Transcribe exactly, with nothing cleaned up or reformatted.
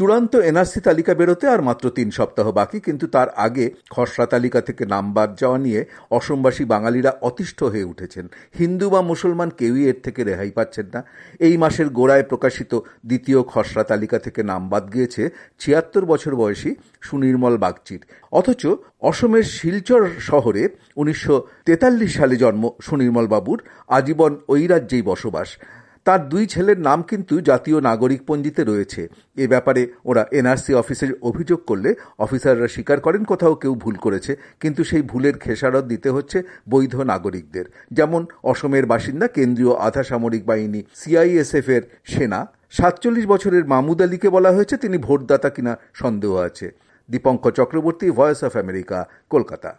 চূড়ান্ত এনআরসি তালিকা বেরোতে আর মাত্র তিন সপ্তাহ বাকি, কিন্তু তার আগে খসড়া তালিকা থেকে নাম বাদ যাওয়া নিয়ে অসমবাসী বাঙালিরা অতিষ্ঠ হয়ে উঠেছেন। হিন্দু বা মুসলমান কেউই এর থেকে রেহাই পাচ্ছেন না। এই মাসের গোড়ায় প্রকাশিত দ্বিতীয় খসড়া তালিকা থেকে নাম বাদ গিয়েছে ছিয়াত্তর বছর বয়সী সুনির্মল বাগচির। অথচ অসমের শিলচর শহরে উনিশশো তেতাল্লিশ সালে জন্ম সুনির্মল বাবুর, আজীবন ওই রাজ্যেই বসবাস। তার দুই ছেলের নাম কিন্তু জাতীয় নাগরিক পঞ্জিতে রয়েছে। এ ব্যাপারে ওরা এনআরসি অফিসে অভিযোগ করলে অফিসাররা স্বীকার করেন কোথাও কেউ ভুল করেছে, কিন্তু সেই ভুলের খেসারত দিতে হচ্ছে বৈধ নাগরিকদের। যেমন অসমের বাসিন্দা কেন্দ্রীয় আধা সামরিক বাহিনী সিআইএসএফ এর সেনা সাতচল্লিশ বছরের মাহমুদ আলীকে বলা হয়েছে তিনি ভোটদাতা কিনা সন্দেহ আছে। Dipankar Chakraborty, voice of America, Kolkata.